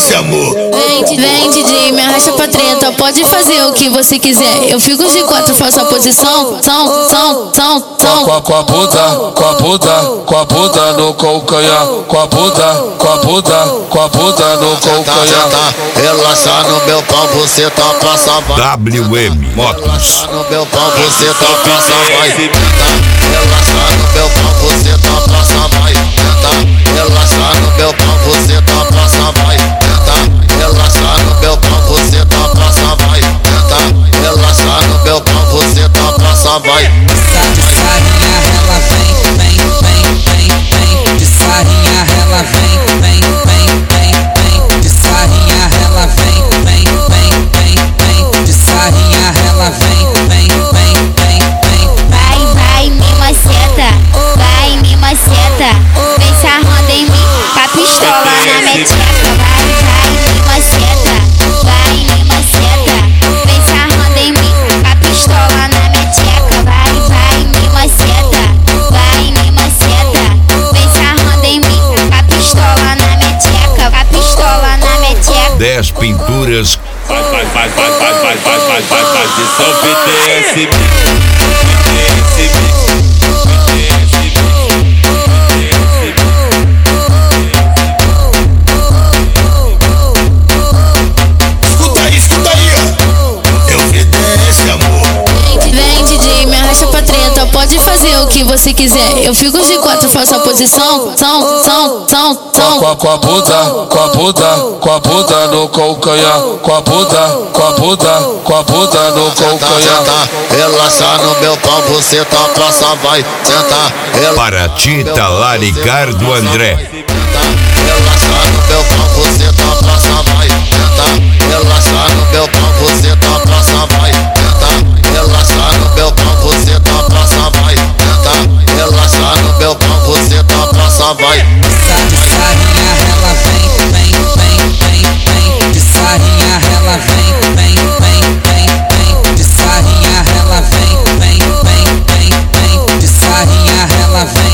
esse amor. Vem DJ, me arrasta pra treta, pode fazer o que você quiser. Eu fico de quatro, faço a posição, Com a bunda no calcanhar, com a bunda no calcanhar. Relaxa no meu pau, você tá passa vai. WM Motos. Relaxa no meu pau, você tá passa vai. Relaxa no meu pau, você tá passa vai. Relaxa no meu pau, você tá passa vai. Relaxa no meu pau, você tá passa vai. Relaxa no meu pau, você tá passa vai. De sarinha ela vem. De sarinha ela vem. De sarinha ela vem. De sarinha ela vem. Vai, me maceta. Vai, me maceta. Vem sarrando em mim, com a pistola na meteca. Vai, me maceta. Vai, me maceta. Vem sarrando em mim, com a pistola na meteca. Vai, me maceta. Vai, me maceta. Vem sarrando em mim, com a pistola na meteca. Com a pistola na meteca. 10 pinturas. Vai de São BTS. Escuta aí, eu vi esse amor. Vem DJ, me arrasta pra treta, pode fazer o que você quiser. Eu fico de quatro, faço a posição, Com a bunda no calcanhar, com a bunda no calcanhar. Relaxa no meu pau, você tá passa vai. Senta, Para Tita Laricardo André. relaxa no meu pau, você tá passa vai. Relaxa no meu pau, você tá passa vai. Relaxa no meu pau, você tá passa vai. Relaxa no meu pau, você tá passa vai. De sarinha ela vem. De sarinha ela vem. De sarinha ela vem. De sarinha ela vem.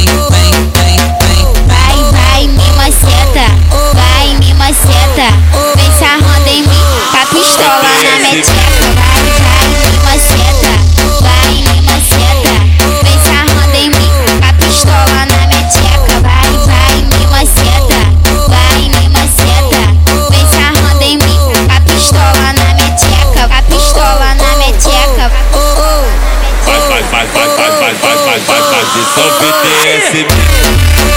Vai, me maceta. Vai, me maceta. Vem sarrando em mim, com a pistola na meteca. Vai, me maceta. Vai, me maceta. Vem sarrando em mim, com a pistola na meteca. Vai, me maceta. Vai, me maceta. Vem sarrando em mim, com a pistola na meteca. Com a pistola na meteca. Vai de São BTS.